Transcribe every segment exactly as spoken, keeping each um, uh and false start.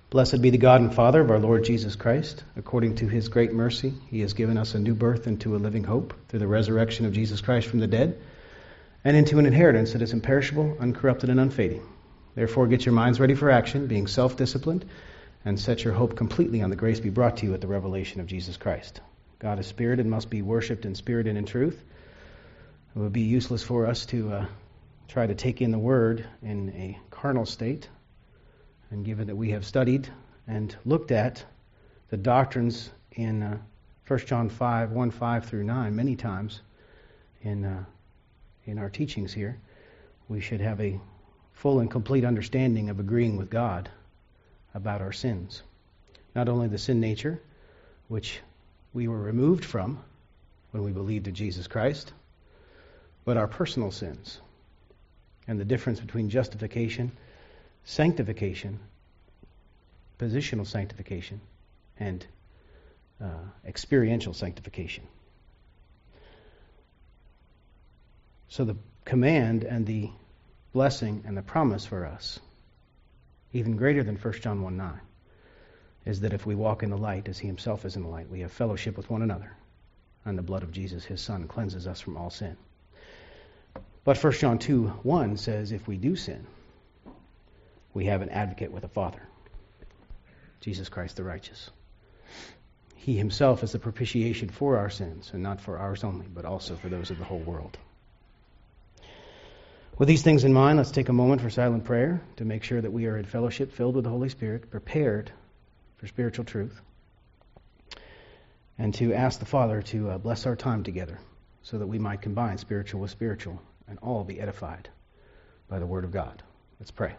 Blessed be the God and Father of our Lord Jesus Christ. According to his great mercy, he has given us a new birth into a living hope through the resurrection of Jesus Christ from the dead, and into an inheritance that is imperishable, uncorrupted, and unfading. Therefore, get your minds ready for action, being self-disciplined, and set your hope completely on the grace to be brought to you at the revelation of Jesus Christ. God is spirit and must be worshipped in spirit and in truth. It would be useless for us to uh, try to take in the Word in a carnal state. And given that we have studied and looked at the doctrines in uh, First John five, one, five through nine many times in uh, in our teachings here, we should have a full and complete understanding of agreeing with God about our sins. Not only the sin nature, which we were removed from when we believed in Jesus Christ, but our personal sins and the difference between justification, sanctification, positional sanctification, and uh, experiential sanctification. So the command and the blessing and the promise for us, even greater than First John one nine, is that if we walk in the light as he himself is in the light, we have fellowship with one another, and the blood of Jesus, his Son, cleanses us from all sin. But First John two one says if we do sin, we have an advocate with the Father, Jesus Christ the righteous. He himself is the propitiation for our sins, and not for ours only, but also for those of the whole world. With these things in mind, let's take a moment for silent prayer to make sure that we are in fellowship, filled with the Holy Spirit, prepared for spiritual truth, and to ask the Father to uh, bless our time together so that we might combine spiritual with spiritual and all be edified by the Word of God. Let's pray.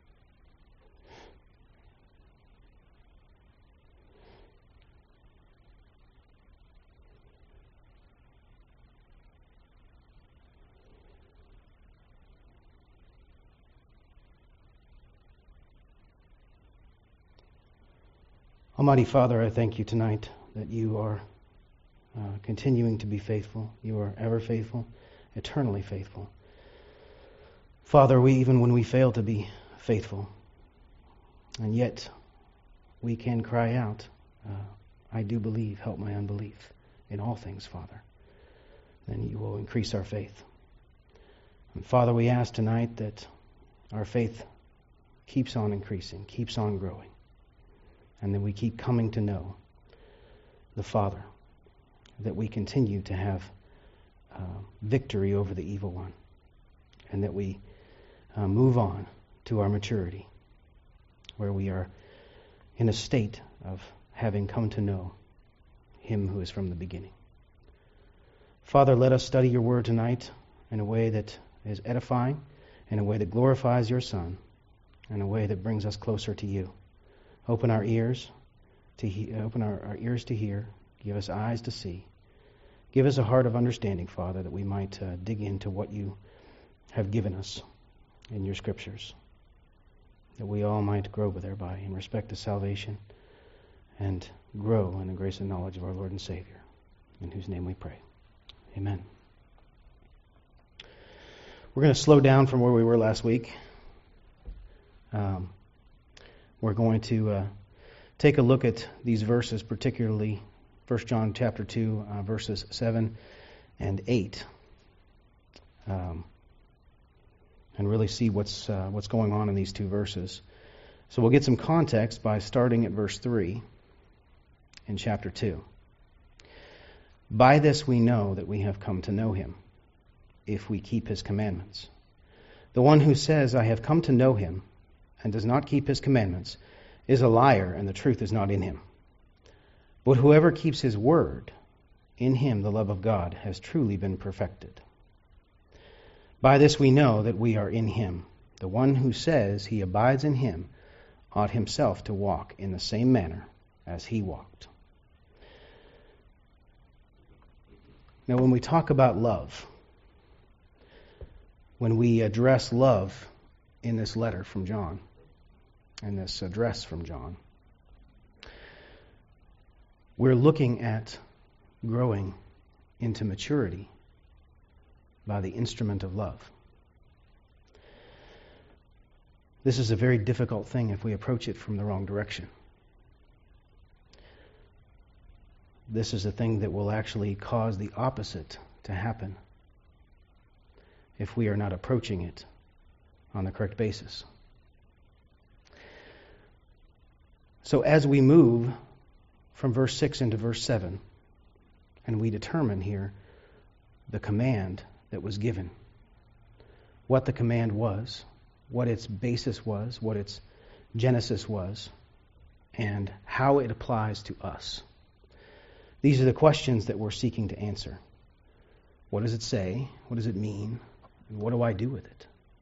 Almighty Father, I thank you tonight that you are uh, continuing to be faithful. You are ever faithful, eternally faithful. Father, we even when we fail to be faithful, and yet we can cry out, uh, I do believe, help my unbelief in all things, Father. Then you will increase our faith. And Father, we ask tonight that our faith keeps on increasing, keeps on growing, and that we keep coming to know the Father, that we continue to have uh, victory over the evil one, and that we uh, move on to our maturity, where we are in a state of having come to know him who is from the beginning. Father, let us study your word tonight in a way that is edifying, in a way that glorifies your Son, in a way that brings us closer to you. Open our ears to he- open our, our ears to hear. Give us eyes to see. Give us a heart of understanding, Father, that we might uh, dig into what you have given us in your scriptures, that we all might grow thereby in respect to salvation and grow in the grace and knowledge of our Lord and Savior, in whose name we pray. Amen. We're going to slow down from where we were last week. Um, We're going to uh, take a look at these verses, particularly First John chapter two, uh, verses seven and eight, um, and really see what's uh, what's going on in these two verses. So we'll get some context by starting at verse three in chapter two. By this we know that we have come to know him, if we keep his commandments. The one who says, I have come to know him, and does not keep his commandments, is a liar, and the truth is not in him. But whoever keeps his word, in him the love of God has truly been perfected. By this we know that we are in him. The one who says he abides in him ought himself to walk in the same manner as he walked. Now, when we talk about love, when we address love in this letter from John, in this address from John, we're looking at growing into maturity by the instrument of love. This is a very difficult thing if we approach it from the wrong direction. This is a thing that will actually cause the opposite to happen if we are not approaching it on the correct basis. So as we move from verse six into verse seven, and we determine here the command that was given, what the command was, what its basis was, what its genesis was, and how it applies to us. These are the questions that we're seeking to answer. What does it say? What does it mean? And what do I do with it?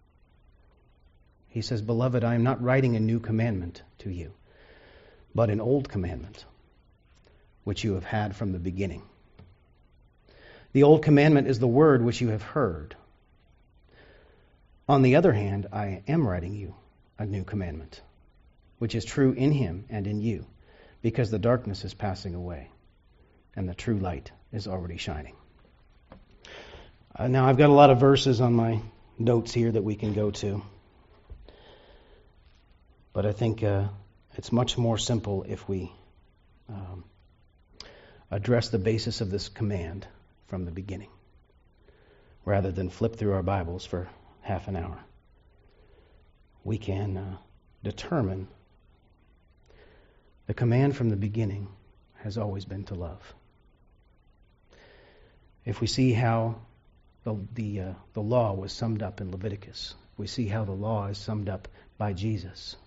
He says, "Beloved, I am not writing a new commandment to you, but an old commandment, which you have had from the beginning. The old commandment is the word which you have heard. On the other hand, I am writing you a new commandment, which is true in him and in you, because the darkness is passing away, and the true light is already shining." Uh, now, I've got a lot of verses on my notes here that we can go to, but I think uh, it's much more simple if we um, address the basis of this command from the beginning, rather than flip through our Bibles for half an hour. We can uh, determine the command from the beginning has always been to love. If we see how the the, uh, the law was summed up in Leviticus, we see how the law is summed up by Jesus.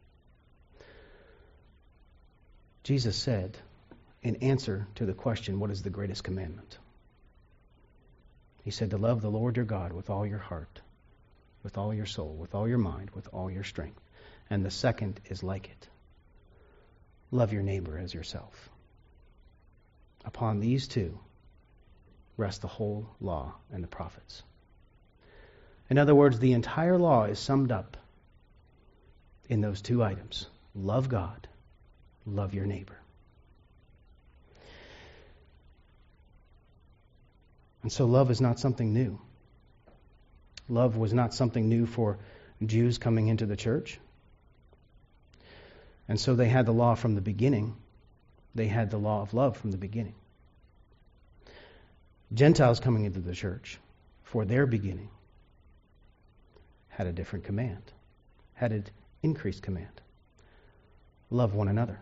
Jesus said, in answer to the question, what is the greatest commandment? He said to love the Lord your God with all your heart, with all your soul, with all your mind, with all your strength. And the second is like it. Love your neighbor as yourself. Upon these two rest the whole law and the prophets. In other words, the entire law is summed up in those two items. Love God, love your neighbor. And so love is not something new. Love was not something new for Jews coming into the church. And so they had the law from the beginning. They had the law of love from the beginning. Gentiles coming into the church for their beginning had a different command, had an increased command. Love one another.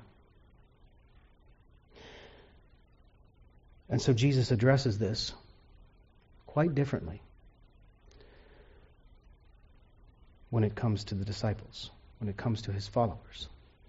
And so Jesus addresses this quite differently when it comes to the disciples, when it comes to his followers.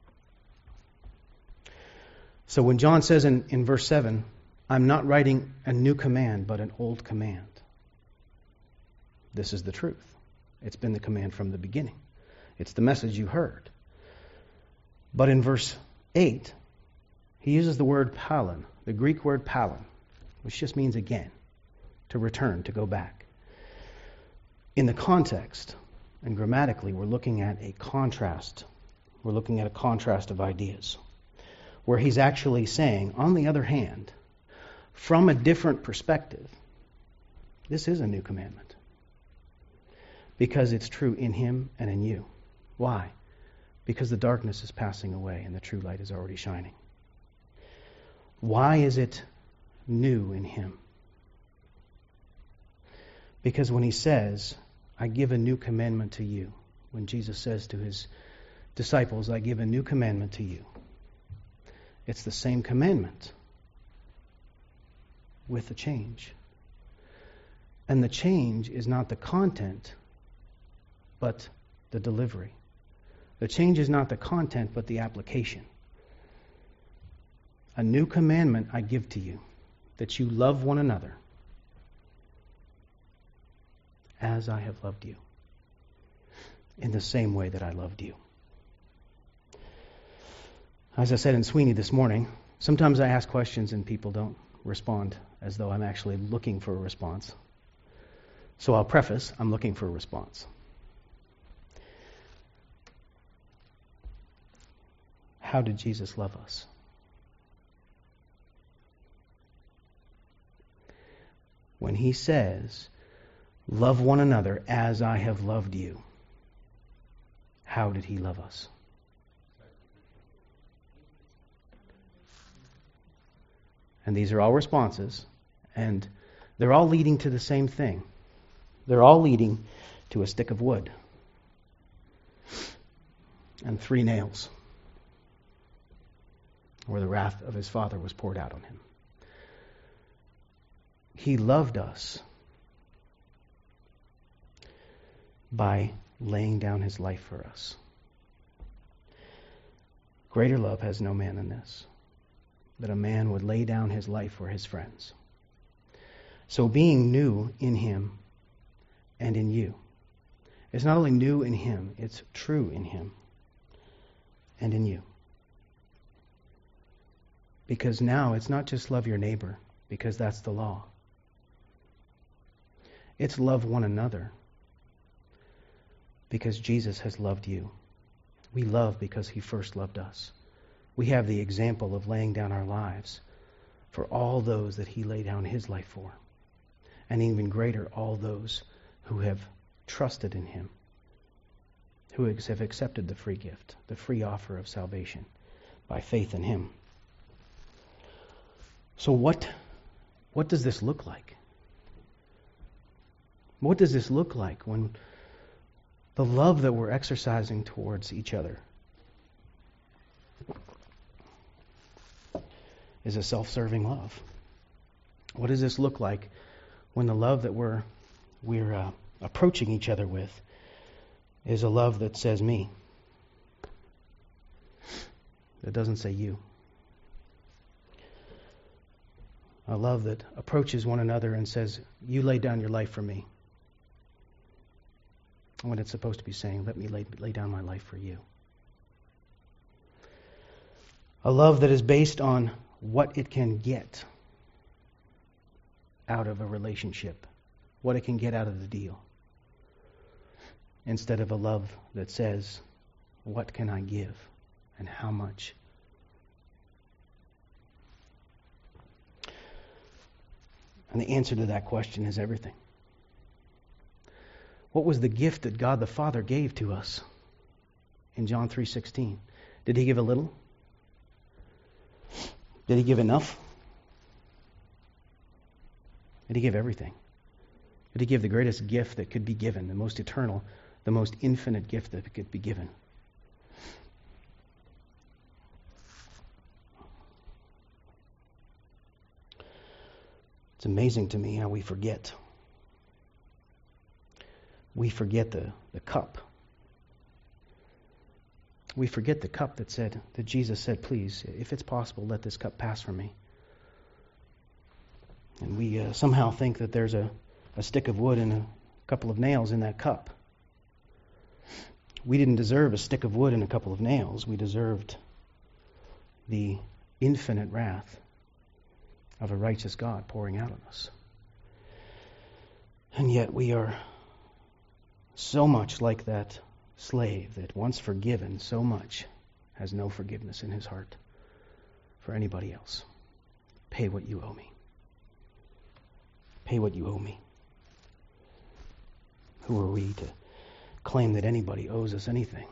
So when John says in, in verse seven, I'm not writing a new command, but an old command. This is the truth. It's been the command from the beginning. It's the message you heard. But in verse eight, he uses the word palin, the Greek word palin, which just means again, to return, to go back. In the context, and grammatically, we're looking at a contrast. We're looking at a contrast of ideas, where he's actually saying, on the other hand, from a different perspective, this is a new commandment. Because it's true in him and in you. Why? Because the darkness is passing away and the true light is already shining. Why is it new in him? Because when he says, I give a new commandment to you, when Jesus says to his disciples, I give a new commandment to you, it's the same commandment with a change. And the change is not the content, but the delivery. The change is not the content, but the application. A new commandment I give to you, that you love one another as I have loved you, in the same way that I loved you. As I said in Sweeney this morning, sometimes I ask questions and people don't respond as though I'm actually looking for a response. So I'll preface, I'm looking for a response. How did Jesus love us? When he says, love one another as I have loved you, how did he love us? And these are all responses, and they're all leading to the same thing. They're all leading to a stick of wood and three nails, where the wrath of his Father was poured out on him. He loved us by laying down his life for us. Greater love has no man than this, that a man would lay down his life for his friends. So being new in him and in you, it's not only new in him, it's true in him and in you. Because now it's not just love your neighbor, because that's the law. It's love one another, because Jesus has loved you. We love because he first loved us. We have the example of laying down our lives for all those that he laid down his life for. And even greater, all those who have trusted in him, who have accepted the free gift, the free offer of salvation by faith in him. So what, what does this look like? What does this look like when the love that we're exercising towards each other is a self-serving love? What does this look like when the love that we're we're uh, approaching each other with is a love that says me? That doesn't say you. A love that approaches one another and says, you lay down your life for me. When it's supposed to be saying, let me lay, lay down my life for you. A love that is based on what it can get out of a relationship, what it can get out of the deal, instead of a love that says, what can I give and how much? And the answer to that question is everything. What was the gift that God the Father gave to us in John three sixteen? Did he give a little? Did he give enough? Did he give everything? Did he give the greatest gift that could be given, the most eternal, the most infinite gift that could be given? It's amazing to me how we forget. We forget the, the cup. We forget the cup that said, that Jesus said, please, if it's possible, let this cup pass from me. And we uh, somehow think that there's a, a stick of wood and a couple of nails in that cup. We didn't deserve a stick of wood and a couple of nails. We deserved the infinite wrath of a righteous God pouring out on us. And yet we are so much like that slave that once forgiven so much has no forgiveness in his heart for anybody else. Pay what you owe me. Pay what you owe me. Who are we to claim that anybody owes us anything?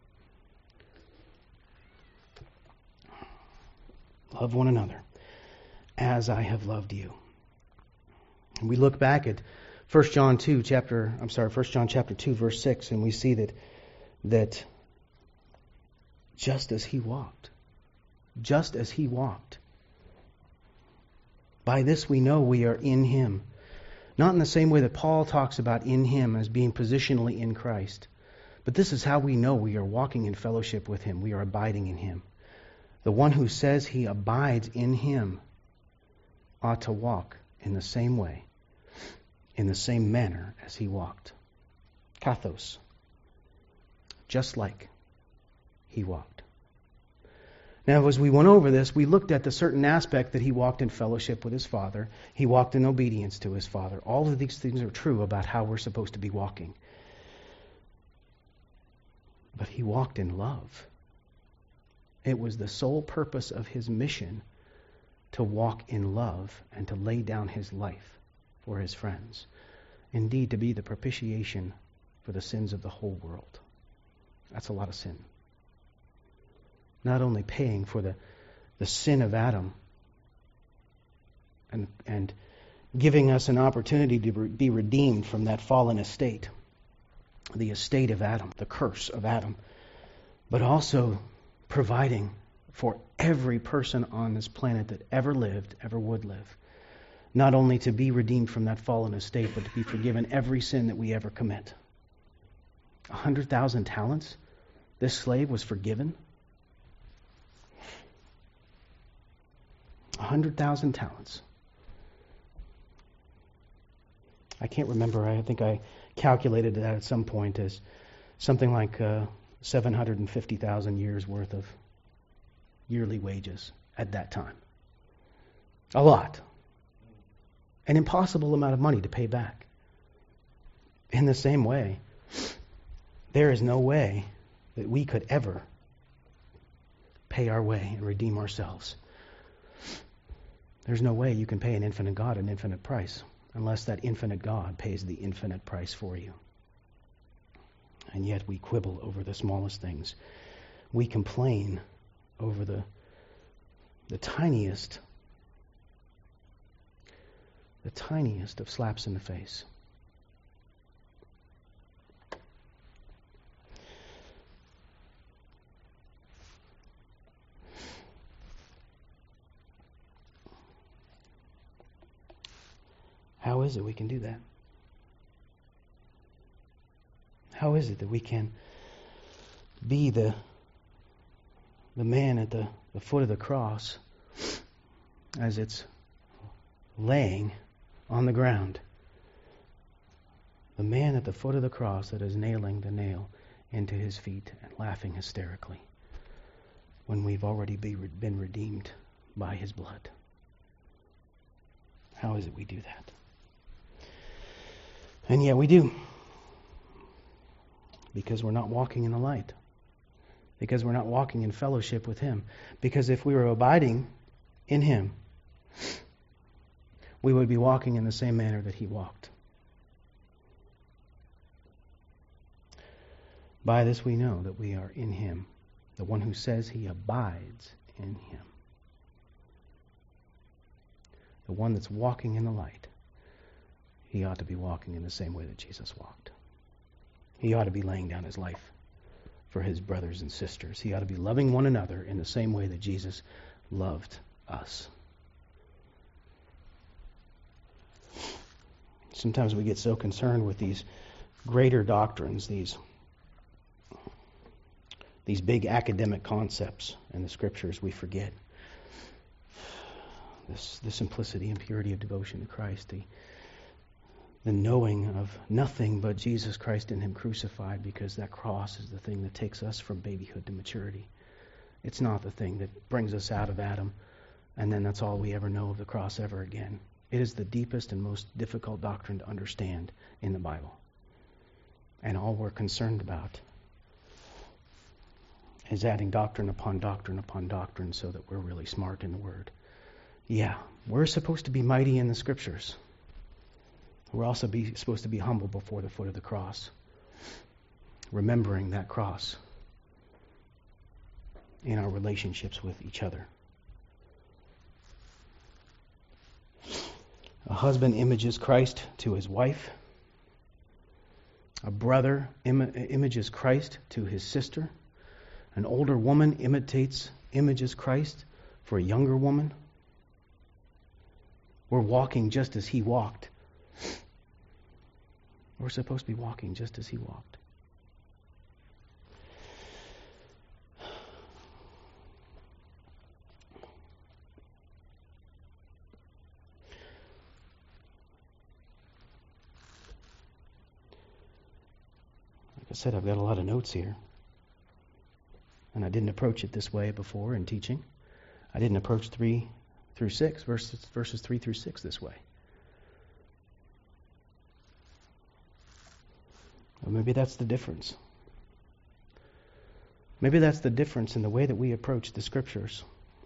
Love one another as I have loved you. And we look back at First John two chapter I'm sorry, First John chapter two verse six, and we see that that just as he walked, just as he walked, by this we know we are in him. Not in the same way that Paul talks about in him as being positionally in Christ, but this is how we know we are walking in fellowship with him. We are abiding in him. The one who says he abides in him ought to walk in the same way, in the same manner as he walked. Kathos. Just like he walked. Now, as we went over this, we looked at the certain aspect that he walked in fellowship with his Father. He walked in obedience to his Father. All of these things are true about how we're supposed to be walking. But he walked in love. It was the sole purpose of his mission to walk in love and to lay down his life for his friends. Indeed, to be the propitiation for the sins of the whole world. That's a lot of sin. Not only paying for the, the sin of Adam and, and giving us an opportunity to be redeemed from that fallen estate, the estate of Adam, the curse of Adam, but also providing for every person on this planet that ever lived, ever would live, not only to be redeemed from that fallen estate, but to be forgiven every sin that we ever commit. A hundred thousand talents, this slave was forgiven. A hundred thousand talents. I can't remember. I think I calculated that at some point as something like uh, seven hundred fifty thousand years worth of yearly wages at that time. A lot. An impossible amount of money to pay back. In the same way, there is no way that we could ever pay our way and redeem ourselves. There's no way you can pay an infinite God an infinite price unless that infinite God pays the infinite price for you. And yet we quibble over the smallest things. We complain over the the tiniest, the tiniest of slaps in the face. How is it we can do that? How is it that we can be the the man at the, the foot of the cross as it's laying on the ground? The man at the foot of the cross that is nailing the nail into his feet and laughing hysterically when we've already be, been redeemed by his blood. How is it we do that? And yet we do. Because we're not walking in the light. Because we're not walking in fellowship with him. Because if we were abiding in him, we would be walking in the same manner that he walked. By this we know that we are in him. The one who says he abides in him. The one that's walking in the light. He ought to be walking in the same way that Jesus walked. He ought to be laying down his life for his brothers and sisters. He ought to be loving one another in the same way that Jesus loved us. Sometimes we get so concerned with these greater doctrines, these, these big academic concepts in the Scriptures, we forget this, the simplicity and purity of devotion to Christ, the the knowing of nothing but Jesus Christ and him crucified, because that cross is the thing that takes us from babyhood to maturity. It's not the thing that brings us out of Adam, and then that's all we ever know of the cross ever again. It is the deepest and most difficult doctrine to understand in the Bible. And all we're concerned about is adding doctrine upon doctrine upon doctrine so that we're really smart in the Word. Yeah, we're supposed to be mighty in the Scriptures. We're also be, supposed to be humble before the foot of the cross, remembering that cross in our relationships with each other. A husband images Christ to his wife. A brother im- images Christ to his sister. An older woman imitates, images Christ for a younger woman. We're walking just as he walked. We're supposed to be walking just as he walked. Like I said, I've got a lot of notes here. And I didn't approach it this way before in teaching. I didn't approach three through six, verses, verses three through six this way. Well, maybe that's the difference. Maybe that's the difference in the way that we approach the Scriptures.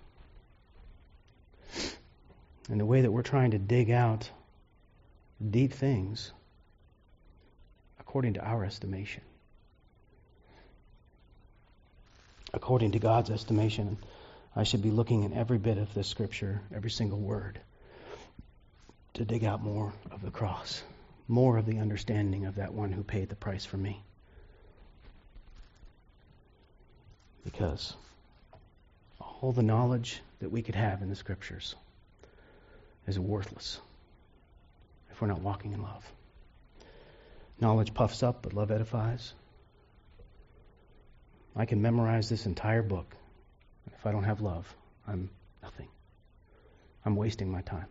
And the way that we're trying to dig out deep things according to our estimation. according to God's estimation, I should be looking in every bit of this scripture, every single word, to dig out more of the cross, more of the understanding of that one who paid the price for me. Because all the knowledge that we could have in the scriptures is worthless if we're not walking in love. Knowledge puffs up, but love edifies. I can memorize this entire book. If I don't have love, I'm nothing. I'm wasting my time.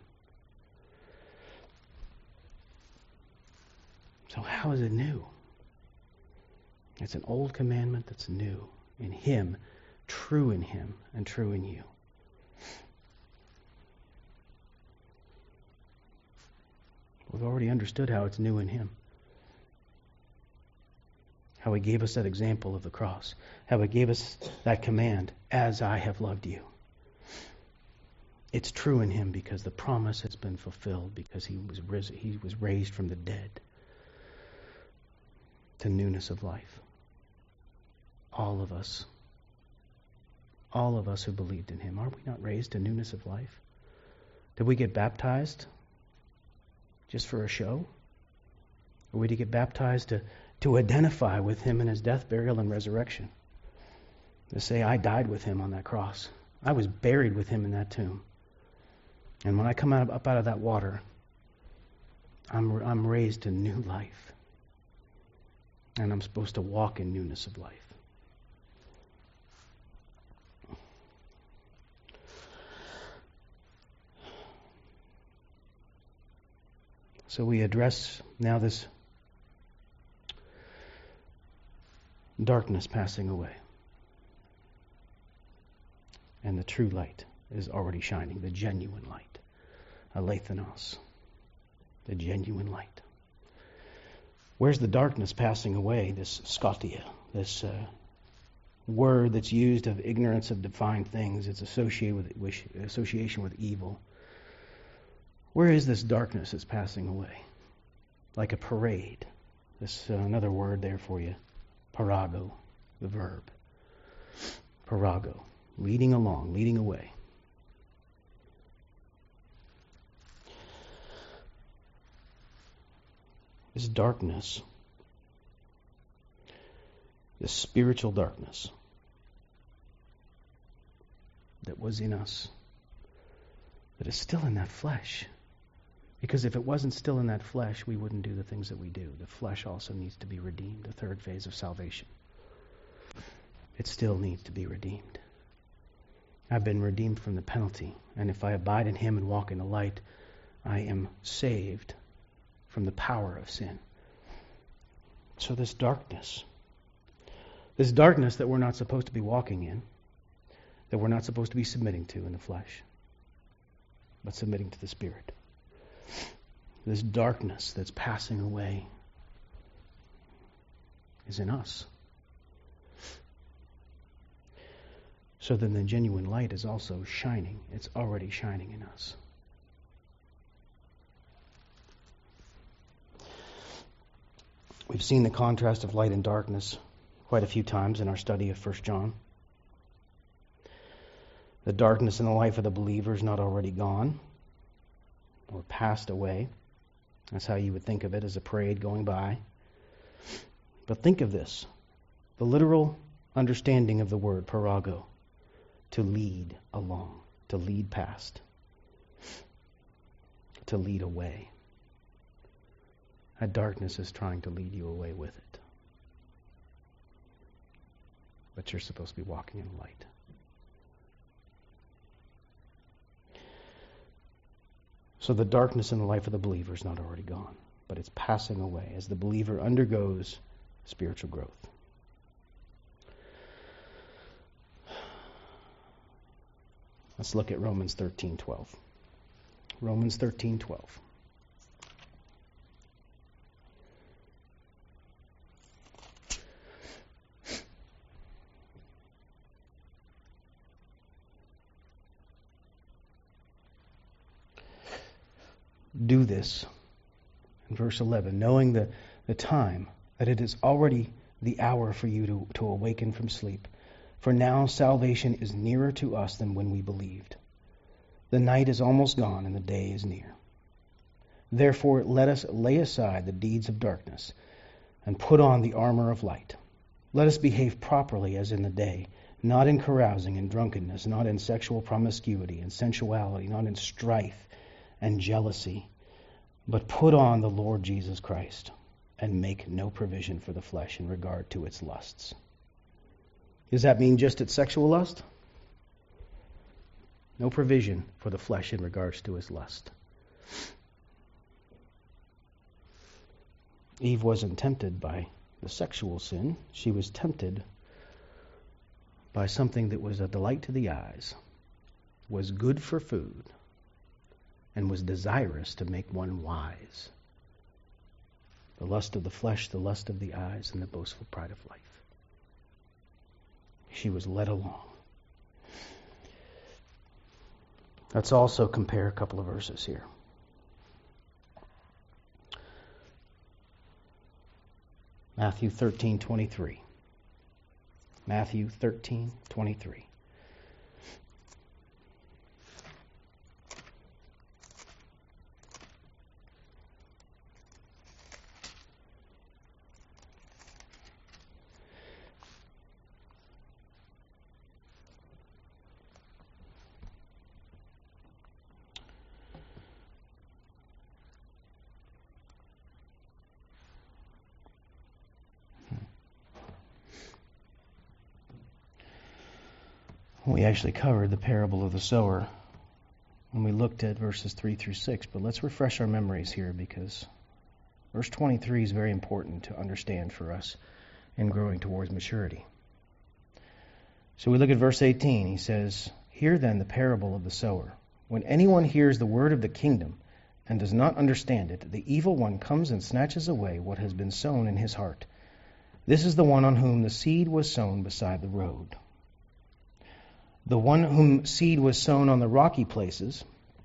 So how is it new? It's an old commandment that's new in Him, true in Him, and true in you. We've already understood how it's new in Him. How He gave us that example of the cross. How He gave us that command, as I have loved you. It's true in Him because the promise has been fulfilled, because He was risen, He was raised from the dead to newness of life. All of us, all of us who believed in Him, are we not raised to newness of life? Did we get baptized just for a show? Or we to get baptized to, to identify with Him in His death, burial, and resurrection? To say, I died with Him on that cross. I was buried with Him in that tomb. And when I come out, up out of that water, I'm, I'm raised to new life. And I'm supposed to walk in newness of life. So we address now this darkness passing away. And the true light is already shining, the genuine light. Alethenos, the genuine light. Where's the darkness passing away? This scotia, this uh, word that's used of ignorance of defined things. It's associated with, with association with evil. Where is this darkness that's passing away? Like a parade. This uh, another word there for you. Parago, the verb. Parago, leading along, leading away. This darkness, this spiritual darkness that was in us, that is still in that flesh. Because if it wasn't still in that flesh, we wouldn't do the things that we do. The flesh also needs to be redeemed, the third phase of salvation. It still needs to be redeemed. I've been redeemed from the penalty, and if I abide in Him and walk in the light, I am saved from the power of sin. So this darkness, this darkness that we're not supposed to be walking in, that we're not supposed to be submitting to in the flesh, but submitting to the Spirit. This darkness that's passing away is in us. So then the genuine light is also shining. It's already shining in us. We've seen the contrast of light and darkness quite a few times in our study of First John. The darkness in the life of the believer is not already gone or passed away. That's how you would think of it, as a parade going by. But think of this, the literal understanding of the word parago, to lead along, to lead past, to lead away. That darkness is trying to lead you away with it. But you're supposed to be walking in the light. So the darkness in the life of the believer is not already gone, but it's passing away as the believer undergoes spiritual growth. Let's look at Romans thirteen twelve. Romans thirteen twelve. Do this, in verse eleven, knowing the, the time, that it is already the hour for you to, to awaken from sleep. For now salvation is nearer to us than when we believed. The night is almost gone and the day is near. Therefore let us lay aside the deeds of darkness and put on the armor of light. Let us behave properly as in the day, not in carousing and drunkenness, not in sexual promiscuity and sensuality, not in strife and jealousy, but put on the Lord Jesus Christ and make no provision for the flesh in regard to its lusts. Does that mean just its sexual lust? No provision for the flesh in regards to its lust. Eve wasn't tempted by the sexual sin. She was tempted by something that was a delight to the eyes, was good for food, and was desirous to make one wise. The lust of the flesh, the lust of the eyes, and the boastful pride of life. She was led along. Let's also compare a couple of verses here. Matthew thirteen twenty-three. Matthew thirteen twenty-three. We actually covered the parable of the sower when we looked at verses three through six, but let's refresh our memories here because verse twenty-three is very important to understand for us in growing towards maturity. So we look at verse eighteen. He says, "Hear then the parable of the sower. When anyone hears the word of the kingdom and does not understand it, the evil one comes and snatches away what has been sown in his heart. This is the one on whom the seed was sown beside the road. The one whom seed was sown on the rocky places,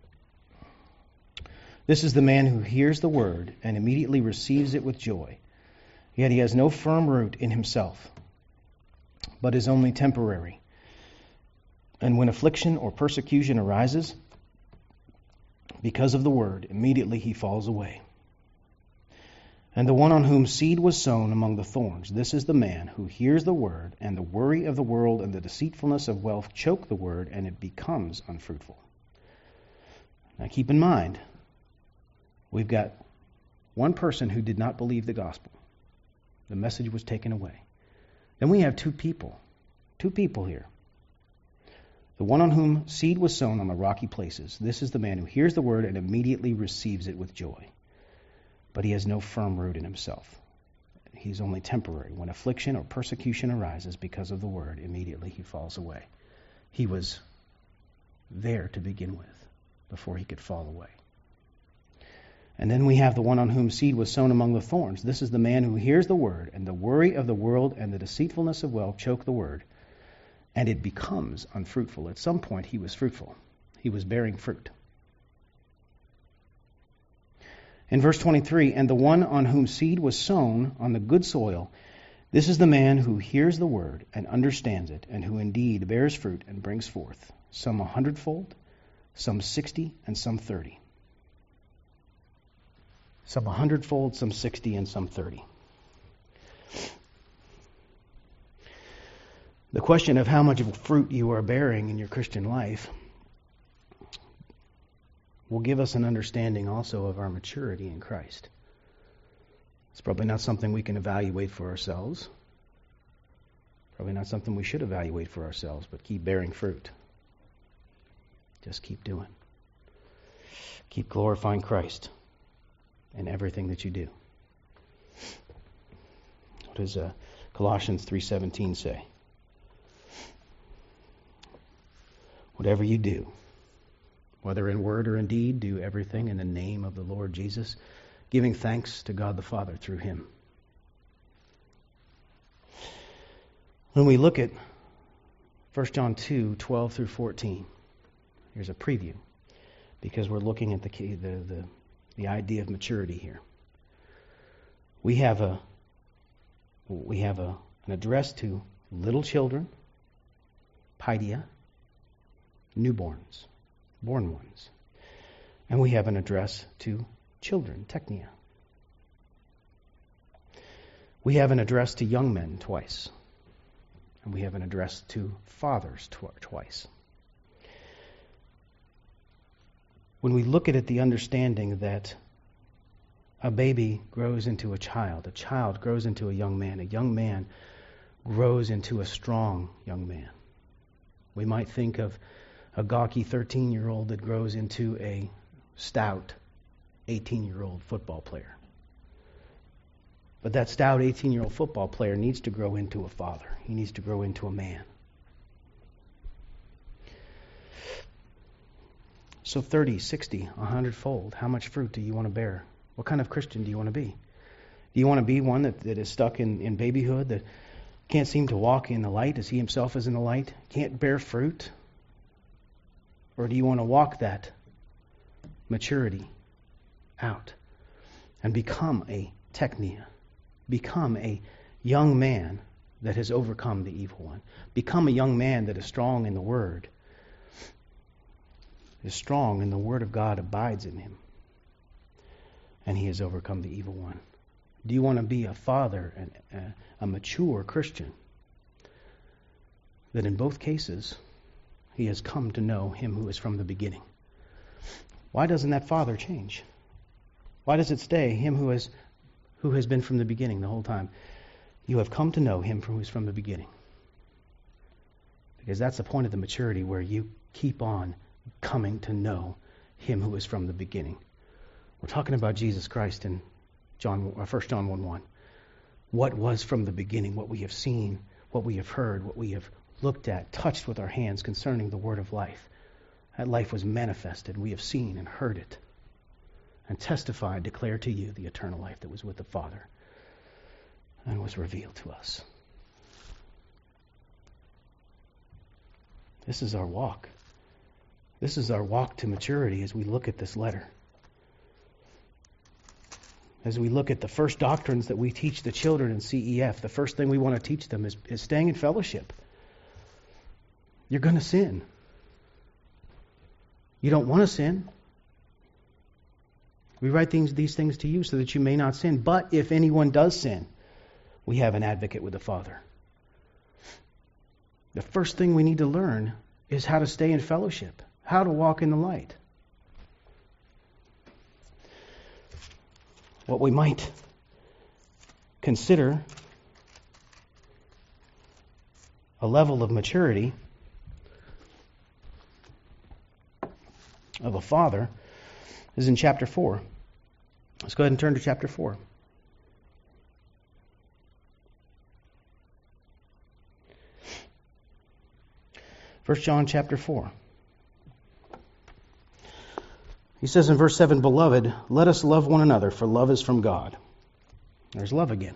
this is the man who hears the word and immediately receives it with joy. Yet he has no firm root in himself, but is only temporary. And when affliction or persecution arises because of the word, immediately he falls away. And the one on whom seed was sown among the thorns, this is the man who hears the word, and the worry of the world and the deceitfulness of wealth choke the word, and it becomes unfruitful." Now keep in mind, we've got one person who did not believe the gospel. The message was taken away. Then we have two people, two people here. The one on whom seed was sown on the rocky places, this is the man who hears the word and immediately receives it with joy. But he has no firm root in himself. He's only temporary. When affliction or persecution arises because of the word, immediately he falls away. He was there to begin with before he could fall away. And then we have the one on whom seed was sown among the thorns. This is the man who hears the word, and the worry of the world and the deceitfulness of wealth choke the word, and it becomes unfruitful. At some point he was fruitful. He was bearing fruit. In verse twenty-three, "And the one on whom seed was sown on the good soil, this is the man who hears the word and understands it, and who indeed bears fruit and brings forth, some a hundredfold, some sixty, and some thirty." Some a hundredfold, some sixty, and some thirty. The question of how much of fruit you are bearing in your Christian life will give us an understanding also of our maturity in Christ. It's probably not something we can evaluate for ourselves. Probably not something we should evaluate for ourselves, but keep bearing fruit. Just keep doing. Keep glorifying Christ in everything that you do. What does uh, Colossians three seventeen say? Whatever you do, whether in word or in deed, do everything in the name of the Lord Jesus, giving thanks to God the Father through him. When we look at First John two, twelve through fourteen, here's a preview, because we're looking at the, key, the, the, the idea of maturity here. We have a we have a, an address to little children paidia, newborns, born ones. And we have an address to children, teknia. We have an address to young men twice. And we have an address to fathers tw- twice. When we look at it, the understanding that a baby grows into a child, a child grows into a young man, a young man grows into a strong young man. We might think of a gawky thirteen-year-old that grows into a stout eighteen-year-old football player. But that stout eighteen-year-old football player needs to grow into a father. He needs to grow into a man. So thirty, sixty, a hundred-fold, how much fruit do you want to bear? What kind of Christian do you want to be? Do you want to be one that, that is stuck in, in babyhood, that can't seem to walk in the light as he himself is in the light, can't bear fruit? Or do you want to walk that maturity out and become a teknia, become a young man that has overcome the evil one, become a young man that is strong in the Word, is strong and the Word of God abides in him, and he has overcome the evil one? Do you want to be a father, and a, a mature Christian, that in both cases he has come to know him who is from the beginning? Why doesn't that father change? Why does it stay him who has who has been from the beginning the whole time? You have come to know him who is from the beginning. Because that's the point of the maturity, where you keep on coming to know him who is from the beginning. We're talking about Jesus Christ in John, First John one one. What was from the beginning, what we have seen, what we have heard, what we have looked at, touched with our hands concerning the word of life. That life was manifested. We have seen and heard it, and testified, declared to you the eternal life that was with the Father and was revealed to us. This is our walk. This is our walk to maturity as we look at this letter. As we look at the first doctrines that we teach the children in C E F, the first thing we want to teach them is, is staying in fellowship. You're going to sin. You don't want to sin. We write things, these things to you so that you may not sin. But if anyone does sin, we have an advocate with the Father. The first thing we need to learn is how to stay in fellowship, how to walk in the light. What we might consider a level of maturity of a father is in chapter four. Let's go ahead and turn to chapter four. First John chapter four. He says in verse seven, "Beloved, let us love one another, for love is from God." There's love again.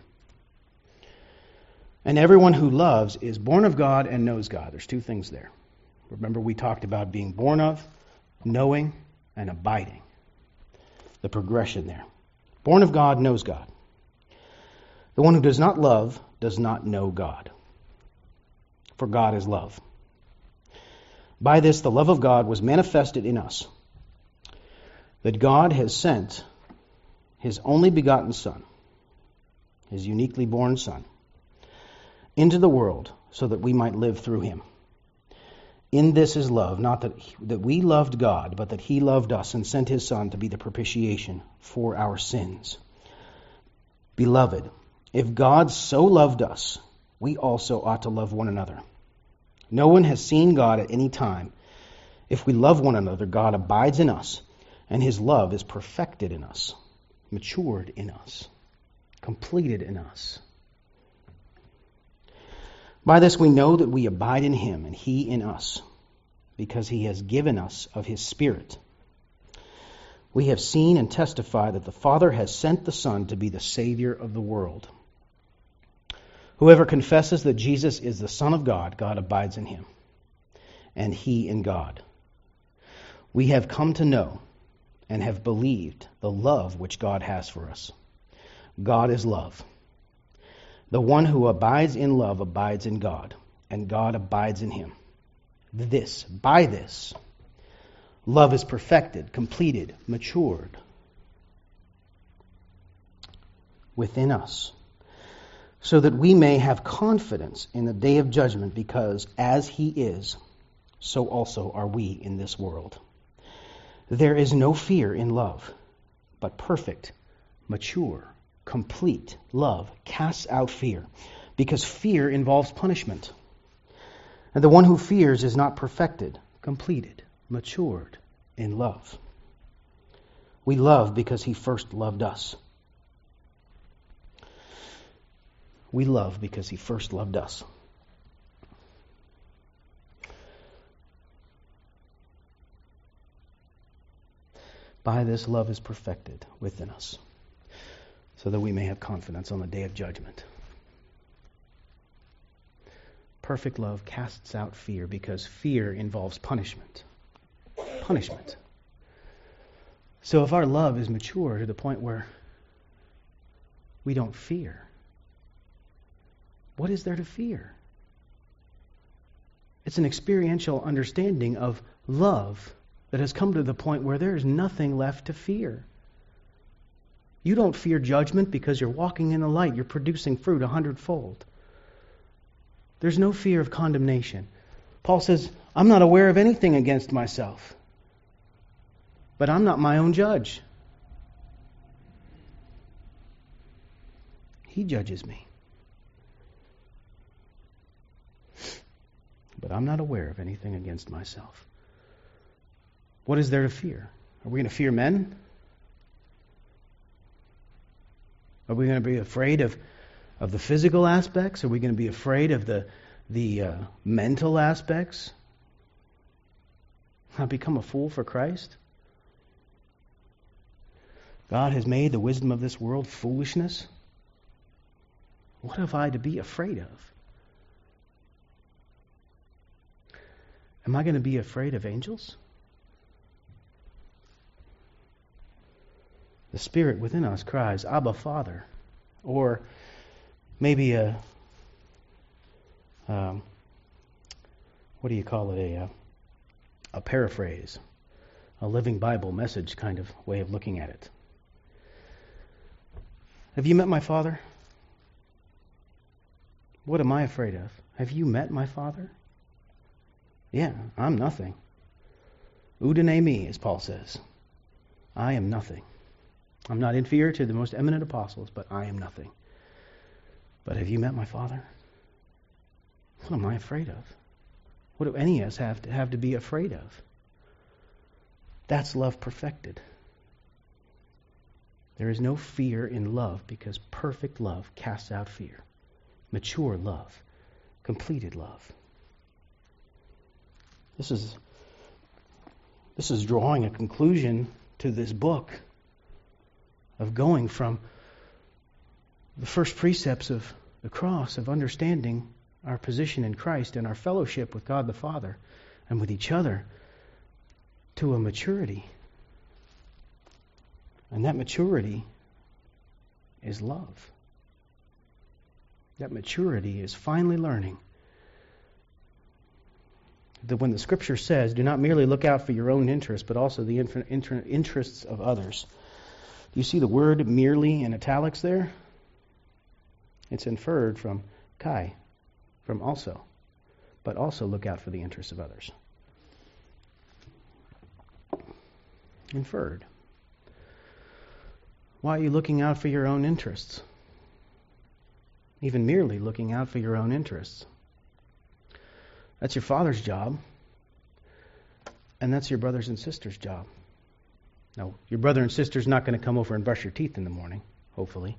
"And everyone who loves is born of God and knows God." There's two things there. Remember, we talked about being born of, knowing, and abiding. The progression there. Born of God knows God. The one who does not love does not know God, for God is love. By this the love of God was manifested in us, that God has sent his only begotten Son, his uniquely born Son, into the world so that we might live through him. In this is love, not that, he, that we loved God, but that he loved us and sent his Son to be the propitiation for our sins. Beloved, if God so loved us, we also ought to love one another. No one has seen God at any time. If we love one another, God abides in us, and his love is perfected in us, matured in us, completed in us. By this we know that we abide in him and he in us, because he has given us of his Spirit. We have seen and testified that the Father has sent the Son to be the Savior of the world. Whoever confesses that Jesus is the Son of God, God abides in him, and he in God. We have come to know and have believed the love which God has for us. God is love. The one who abides in love abides in God, and God abides in him. This, by this, love is perfected, completed, matured within us, so that we may have confidence in the day of judgment, because as he is, so also are we in this world. There is no fear in love, but perfect, mature, complete love casts out fear, because fear involves punishment. And the one who fears is not perfected, completed, matured in love. We love because he first loved us. We love because he first loved us. By this love is perfected within us, so that we may have confidence on the day of judgment. Perfect love casts out fear, because fear involves punishment. Punishment. So if our love is mature to the point where we don't fear, what is there to fear? It's an experiential understanding of love that has come to the point where there is nothing left to fear. You don't fear judgment because you're walking in the light. You're producing fruit a hundredfold. There's no fear of condemnation. Paul says, I'm not aware of anything against myself, but I'm not my own judge. He judges me. But I'm not aware of anything against myself. What is there to fear? Are we going to fear men? Are we going to be afraid of, of the physical aspects? Are we going to be afraid of the, the uh, mental aspects? Not become a fool for Christ? God has made the wisdom of this world foolishness. What have I to be afraid of? Am I going to be afraid of angels? The Spirit within us cries, Abba, Father. Or maybe a, um, what do you call it, a, a paraphrase, a Living Bible message kind of way of looking at it. Have you met my Father? What am I afraid of? Have you met my Father? Yeah, I'm nothing. Udine me, as Paul says. I am nothing. I'm not inferior to the most eminent apostles, but I am nothing. But have you met my Father? What am I afraid of? What do any of us have to have to be afraid of? That's love perfected. There is no fear in love, because perfect love casts out fear. Mature love, completed love. This is this is drawing a conclusion to this book of going from the first precepts of the cross, of understanding our position in Christ and our fellowship with God the Father and with each other, to a maturity. And that maturity is love. That maturity is finally learning that when the Scripture says, do not merely look out for your own interests, but also the interests of others. Do you see the word merely in italics there? It's inferred from kai, from also. But also look out for the interests of others. Inferred. Why are you looking out for your own interests? Even merely looking out for your own interests. That's your father's job. And that's your brothers and sisters' job. Now, your brother and sister's not going to come over and brush your teeth in the morning, hopefully.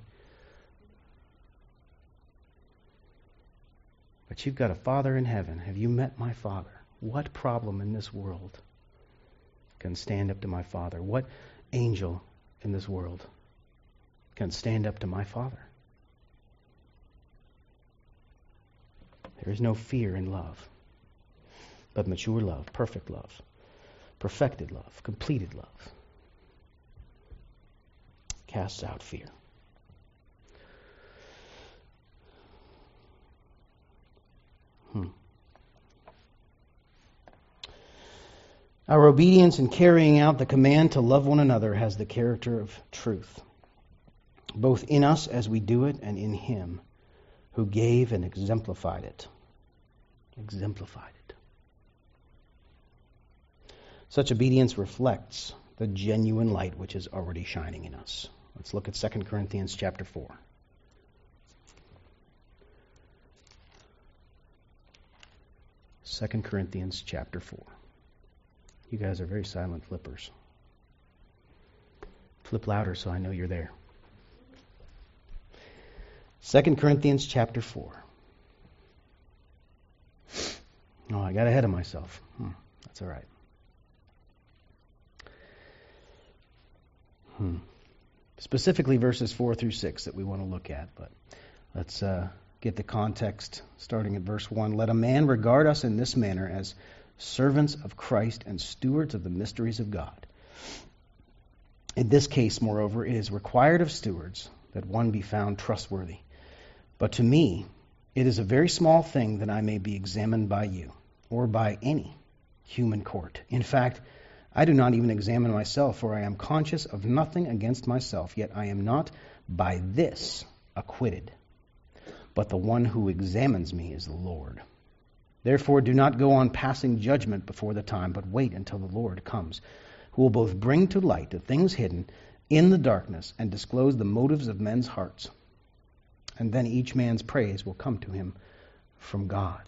But you've got a Father in heaven. Have you met my Father? What problem in this world can stand up to my Father? What angel in this world can stand up to my Father? There is no fear in love, but mature love, perfect love, perfected love, completed love casts out fear. Hmm. Our obedience in carrying out the command to love one another has the character of truth, both in us as we do it and in Him who gave and exemplified it. Exemplified it. Such obedience reflects the genuine light which is already shining in us. Let's look at Second Corinthians chapter four. Second Corinthians chapter four. You guys are very silent flippers. Flip louder so I know you're there. Second Corinthians chapter four. Oh, I got ahead of myself. Hmm, that's all right. Hmm. Specifically verses four through six that we want to look at, but let's uh, get the context starting at verse one. Let a man regard us in this manner as servants of Christ and stewards of the mysteries of God. In this case, moreover, it is required of stewards that one be found trustworthy. But to me, it is a very small thing that I may be examined by you, or by any human court. In fact, I do not even examine myself, for I am conscious of nothing against myself, yet I am not by this acquitted. But the one who examines me is the Lord. Therefore, do not go on passing judgment before the time, but wait until the Lord comes, who will both bring to light the things hidden in the darkness and disclose the motives of men's hearts. And then each man's praise will come to him from God.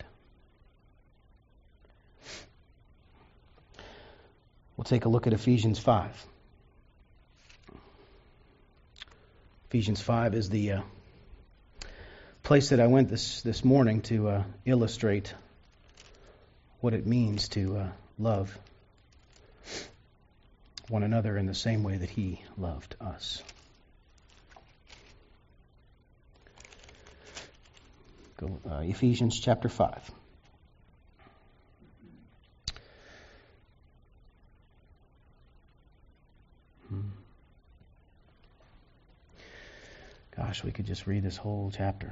We'll take a look at Ephesians five. Ephesians five is the uh, place that I went this, this morning to uh, illustrate what it means to uh, love one another in the same way that He loved us. Go, uh, Ephesians chapter five. Hmm. Gosh, we could just read this whole chapter.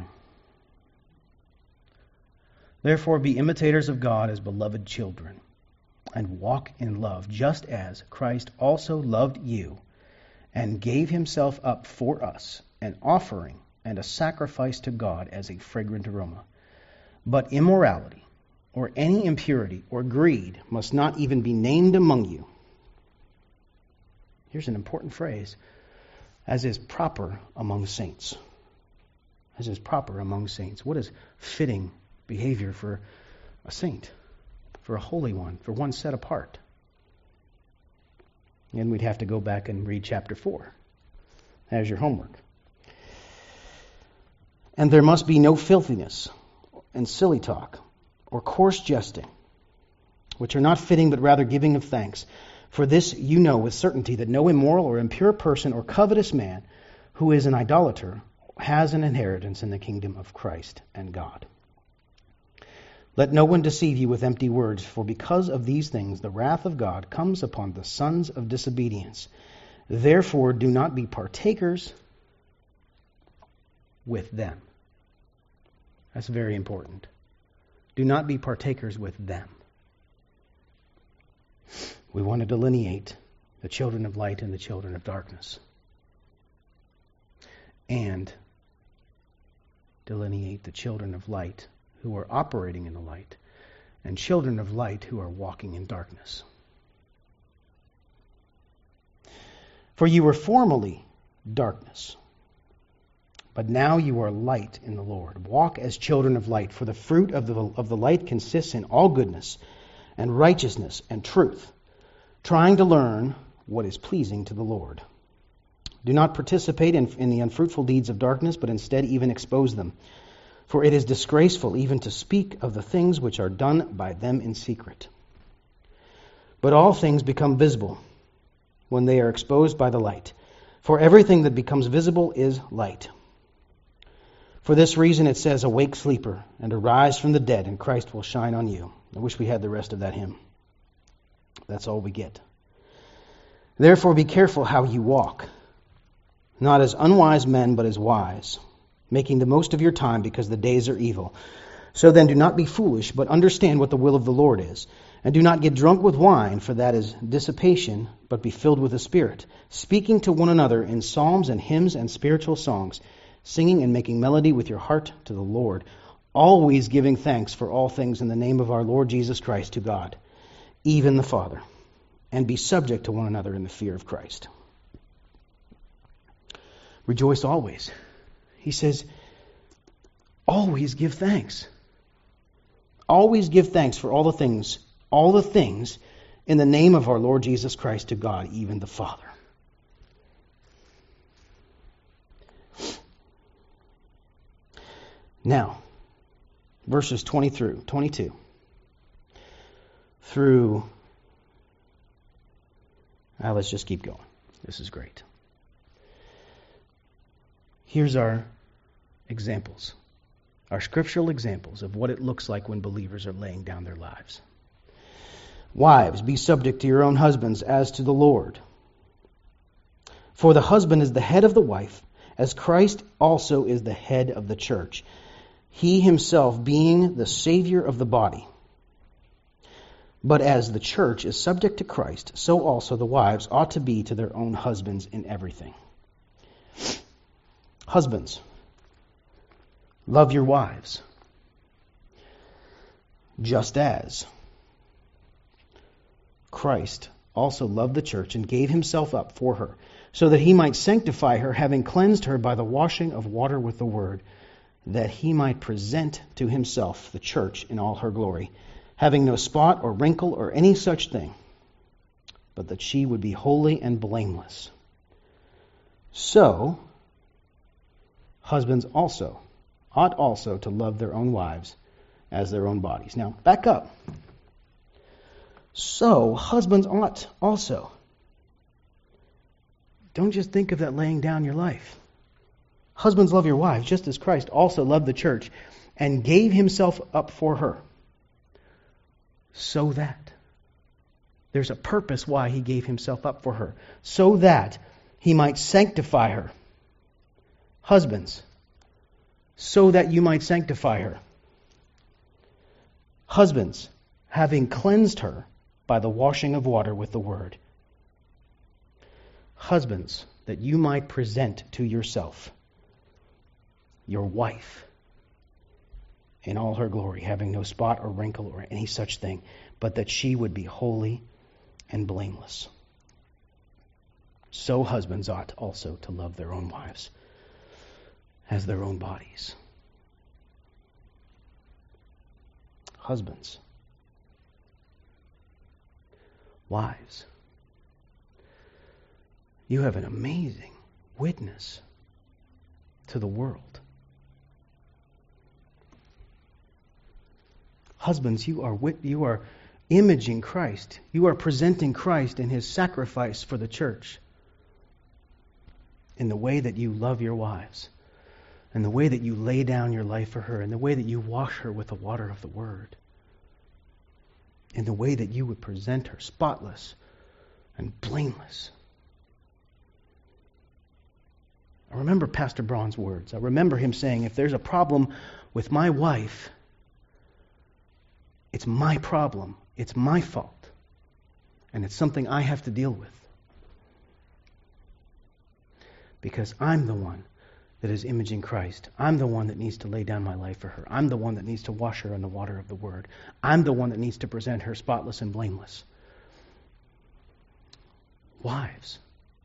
Therefore, be imitators of God as beloved children, and walk in love, just as Christ also loved you, and gave Himself up for us, an offering and a sacrifice to God as a fragrant aroma. But immorality, or any impurity, or greed must not even be named among you. Here's an important phrase. As is proper among saints. As is proper among saints. What is fitting behavior for a saint? For a holy one? For one set apart? And we'd have to go back and read chapter four as your homework. And there must be no filthiness and silly talk or coarse jesting, which are not fitting but rather giving of thanks. For this you know with certainty that no immoral or impure person or covetous man who is an idolater has an inheritance in the kingdom of Christ and God. Let no one deceive you with empty words, for because of these things the wrath of God comes upon the sons of disobedience. Therefore do not be partakers with them. That's very important. Do not be partakers with them. We want to delineate the children of light and the children of darkness. And delineate the children of light who are operating in the light and children of light who are walking in darkness. For you were formerly darkness, but now you are light in the Lord. Walk as children of light, for the fruit of the, of the light consists in all goodness and righteousness and truth, trying to learn what is pleasing to the Lord. Do not participate in, in the unfruitful deeds of darkness, but instead even expose them. For it is disgraceful even to speak of the things which are done by them in secret. But all things become visible when they are exposed by the light. For everything that becomes visible is light. For this reason it says, awake, sleeper, and arise from the dead, and Christ will shine on you. I wish we had the rest of that hymn. That's all we get. Therefore be careful how you walk, not as unwise men, but as wise, making the most of your time because the days are evil. So then do not be foolish, but understand what the will of the Lord is. And do not get drunk with wine, for that is dissipation, but be filled with the Spirit, speaking to one another in psalms and hymns and spiritual songs, singing and making melody with your heart to the Lord, always giving thanks for all things in the name of our Lord Jesus Christ to God, even the Father, and be subject to one another in the fear of Christ. Rejoice always. He says, always give thanks. Always give thanks for all the things, all the things in the name of our Lord Jesus Christ to God, even the Father. Now, verses twenty through twenty-two through, uh, let's just keep going. This is great. Here's our examples, our scriptural examples of what it looks like when believers are laying down their lives. Wives, be subject to your own husbands as to the Lord. For the husband is the head of the wife, as Christ also is the head of the church, he himself being the Savior of the body. But as the church is subject to Christ, so also the wives ought to be to their own husbands in everything. Husbands, love your wives, just as Christ also loved the church and gave himself up for her, so that he might sanctify her, having cleansed her by the washing of water with the word, that he might present to himself the church in all her glory, having no spot or wrinkle or any such thing, but that she would be holy and blameless. So, husbands also ought also to love their own wives as their own bodies. Now, back up. So, husbands ought also. Don't just think of that laying down your life. Husbands, love your wives, just as Christ also loved the church and gave himself up for her. So that. There's a purpose why he gave himself up for her. So that he might sanctify her. Husbands, so that you might sanctify her. Husbands, having cleansed her by the washing of water with the word. Husbands, that you might present to yourself your wife in all her glory, having no spot or wrinkle or any such thing, but that she would be holy and blameless. So husbands ought also to love their own wives as their own bodies. Husbands, wives, you have an amazing witness to the world. Husbands, you are wit- you are imaging Christ. You are presenting Christ in his sacrifice for the church in the way that you love your wives, and the way that you lay down your life for her, and the way that you wash her with the water of the word, in the way that you would present her spotless and blameless. I remember Pastor Braun's words. I remember him saying, if there's a problem with my wife, it's my problem. It's my fault. And it's something I have to deal with. Because I'm the one that is imaging Christ. I'm the one that needs to lay down my life for her. I'm the one that needs to wash her in the water of the word. I'm the one that needs to present her spotless and blameless. Wives,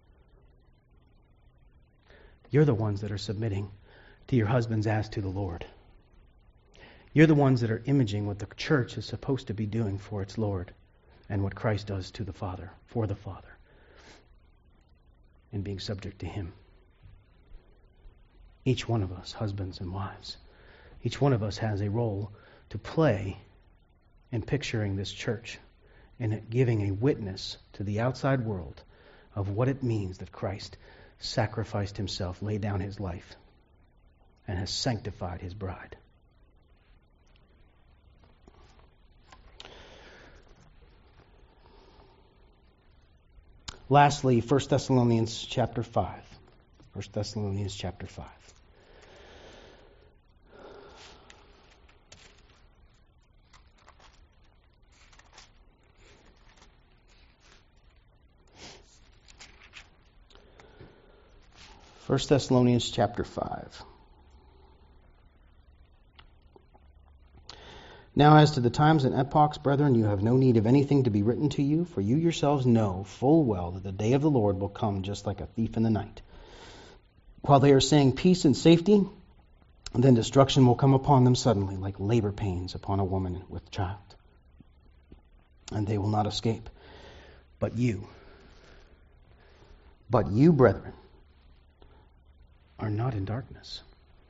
you're the ones that are submitting to your husbands as to the Lord. You're the ones that are imaging what the church is supposed to be doing for its Lord and what Christ does to the Father, for the Father, and being subject to him. Each one of us, husbands and wives, each one of us has a role to play in picturing this church and giving a witness to the outside world of what it means that Christ sacrificed himself, laid down his life, and has sanctified his bride. Lastly, First Thessalonians chapter five. First Thessalonians chapter five. First Thessalonians chapter five. Now as to the times and epochs, brethren, you have no need of anything to be written to you, for you yourselves know full well that the day of the Lord will come just like a thief in the night. While they are saying peace and safety, then destruction will come upon them suddenly, like labor pains upon a woman with child. And they will not escape. But you, but you, brethren, are not in darkness.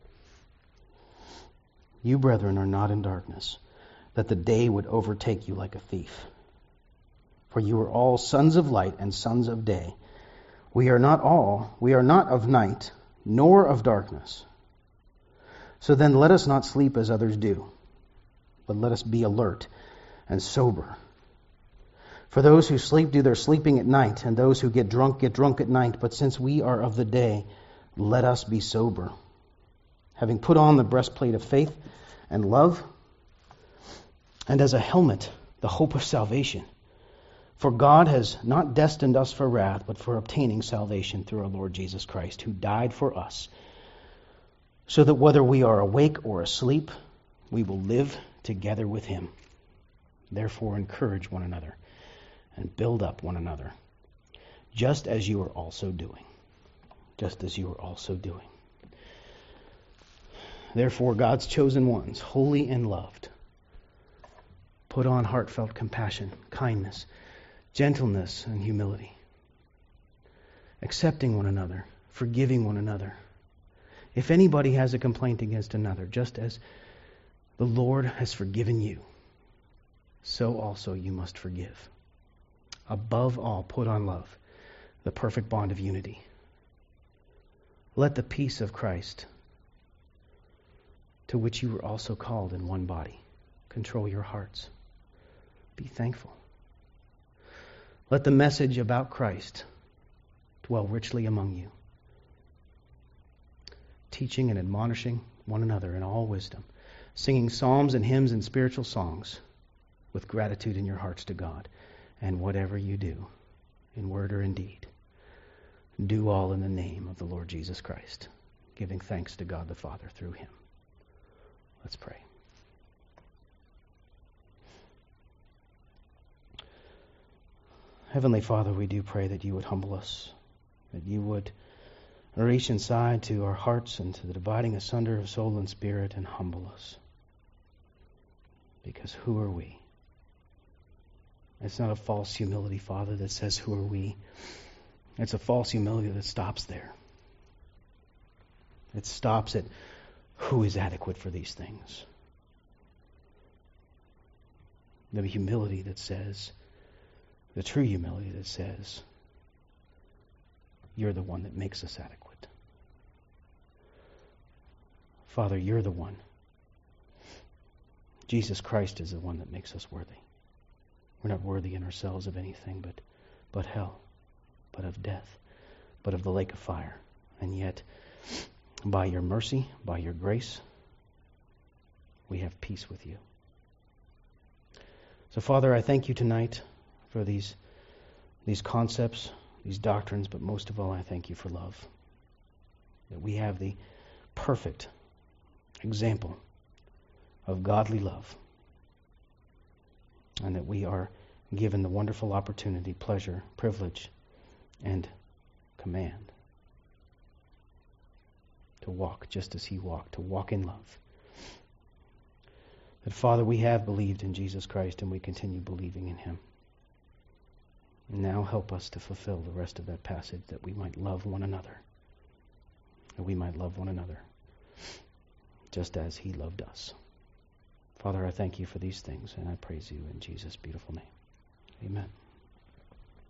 You, brethren, are not in darkness, that the day would overtake you like a thief. For you are all sons of light and sons of day. We are not all, we are not of night, nor of darkness. So then let us not sleep as others do, but let us be alert and sober. For those who sleep do their sleeping at night, and those who get drunk get drunk at night. But since we are of the day, let us be sober, having put on the breastplate of faith and love, and as a helmet, the hope of salvation. For God has not destined us for wrath, but for obtaining salvation through our Lord Jesus Christ, who died for us, so that whether we are awake or asleep, we will live together with him. Therefore encourage one another and build up one another, just as you are also doing. Just as you are also doing. Therefore, God's chosen ones, holy and loved, put on heartfelt compassion, kindness, gentleness, and humility, accepting one another, forgiving one another. If anybody has a complaint against another, just as the Lord has forgiven you, so also you must forgive. Above all, put on love, the perfect bond of unity. Let the peace of Christ, to which you were also called in one body, control your hearts. Be thankful. Let the message about Christ dwell richly among you, teaching and admonishing one another in all wisdom, singing psalms and hymns and spiritual songs with gratitude in your hearts to God. And whatever you do, in word or in deed, do all in the name of the Lord Jesus Christ, giving thanks to God the Father through him. Let's pray. Heavenly Father, we do pray that you would humble us, that you would reach inside to our hearts and to the dividing asunder of soul and spirit and humble us. Because who are we? It's not a false humility, Father, that says, who are we? It's a false humility that stops there. It stops at who is adequate for these things. The humility that says, the true humility that says, you're the one that makes us adequate. Father, you're the one. Jesus Christ is the one that makes us worthy. We're not worthy in ourselves of anything but, but hell, but of death, but of the lake of fire. And yet, by your mercy, by your grace, we have peace with you. So, Father, I thank you tonight for these, these concepts, these doctrines, but most of all, I thank you for love. That we have the perfect example of godly love. And that we are given the wonderful opportunity, pleasure, privilege, and command to walk just as he walked, to walk in love. That, Father, we have believed in Jesus Christ and we continue believing in him. And now help us to fulfill the rest of that passage, that we might love one another. That we might love one another just as he loved us. Father, I thank you for these things, and I praise you in Jesus' beautiful name. Amen.